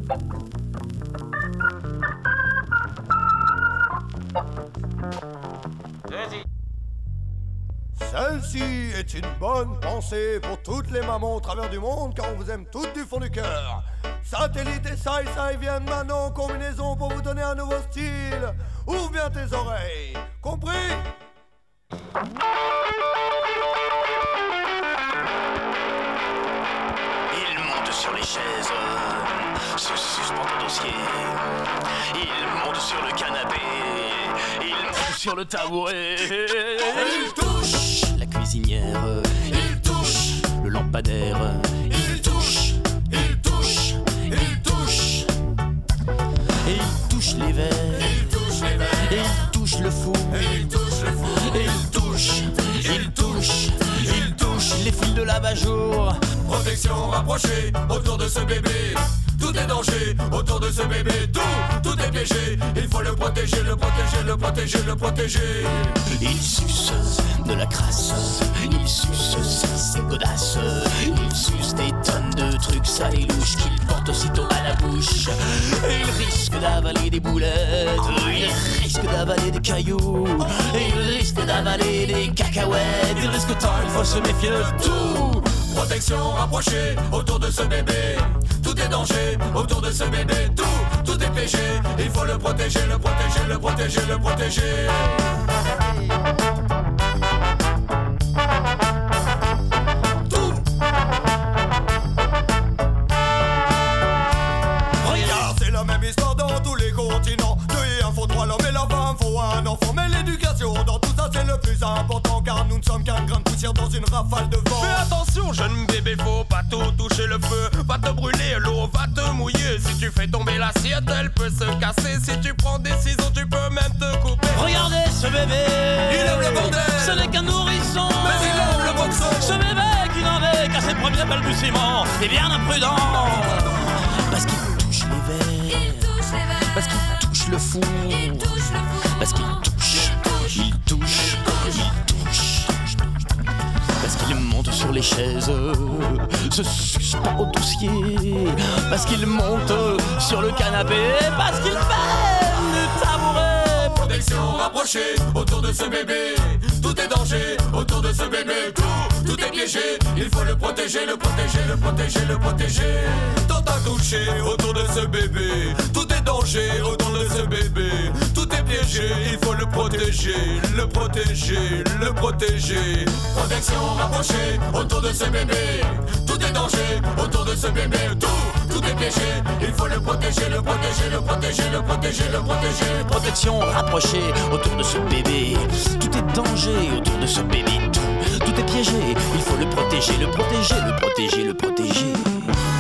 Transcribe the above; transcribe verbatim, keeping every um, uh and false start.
Celle-ci est une bonne pensée pour toutes les mamans au travers du monde, car on vous aime toutes du fond du cœur. Satellite et ça et ça viennent maintenant en combinaison pour vous donner un nouveau style. Ouvre bien tes oreilles, compris? Il monte sur les chaises, se suspend au dossier. Il monte sur le canapé, il monte sur le tabouret. Il touche la cuisinière, il touche le lampadaire, il touche, il touche, il touche. Et il touche les verres, il touche les verres, et il touche le four, et il touche le four, et il touche, il touche, il touche les fils de l'abat-jour. Protection rapprochée autour de ce bébé. Tout est danger autour de ce bébé. Tout, tout est piégé. Il faut le protéger, le protéger, le protéger, le protéger. Il suce de la crasse, il suce ses godasses, il suce des tonnes de trucs sales et louches qu'il porte aussitôt à la bouche. Et il risque d'avaler des boulettes, il risque d'avaler des cailloux, et il risque d'avaler des cacahuètes. Il risque tant, il faut se méfier de tout. Protection rapprochée autour de ce bébé. Tout est danger autour de ce bébé. Tout, tout est piégé. Il faut le protéger, le protéger, le protéger, le protéger. Tout. Regarde, c'est la même histoire dans tous les continents. Deux et un faut trois, l'homme et la femme faut un enfant. Mais l'éducation dans tout ça c'est le plus important, car nous ne sommes qu'un grain de poussière dans une rafale de vent. Fais attention jeune bébé, faut pas tout toucher le feu. Va te brûler, l'eau va te mouiller. Si tu fais tomber l'assiette, elle peut se casser. Si tu prends des ciseaux, tu peux même te couper. Regardez ce bébé, il aime le bordel. Ce n'est qu'un nourrisson, mais il aime le boxon. Ce bébé qui n'avait qu'à ses premiers balbutiements est bien imprudent. Parce qu'il touche les verres, il touche les verres. Parce qu'il touche le four, il touche le four. Parce qu'il touche, il touche, il touche. Parce qu'il monte sur les chaises, se suspend au dossier. Parce qu'il monte sur le canapé, parce qu'il fait le tabouret. Protection rapprochée autour de ce bébé. Tout est danger autour de ce bébé. Tout, tout est piégé. Il faut le protéger, le protéger, le protéger, le protéger. Tant à toucher autour de ce bébé. Tout est danger autour de ce bébé. Tout est piégé. Il faut le protéger, le protéger, le protéger. Protection rapprochée autour de ce bébé. Tout est danger autour de ce bébé. Tout, tout est piégé. Il faut le protéger, le protéger, le protéger, le protéger, le protéger. Protection rapprochée autour de ce bébé. Tout est danger autour de ce bébé. Tout, tout est piégé. Il faut le protéger, le protéger, le protéger, le protéger.